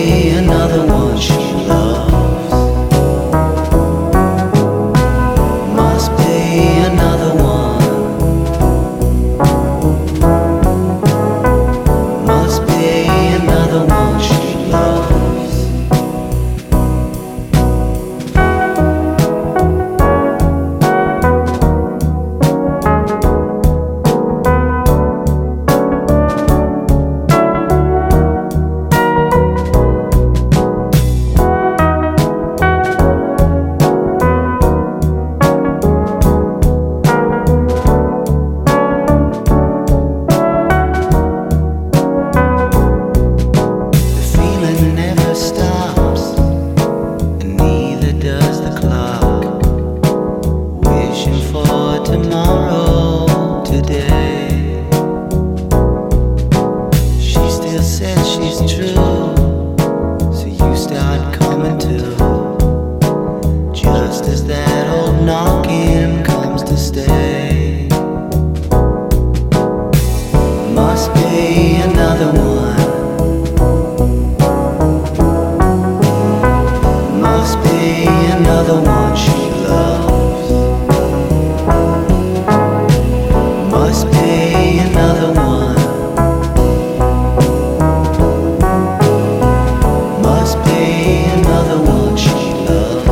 another one she loves. Must be another one. Must be another one she loves. Tomorrow, today, she still says she's true, so you start coming to, just as that old knocking comes to stay. Must be another one. Must be another one she loves. Must be another one. Must be another one she loves.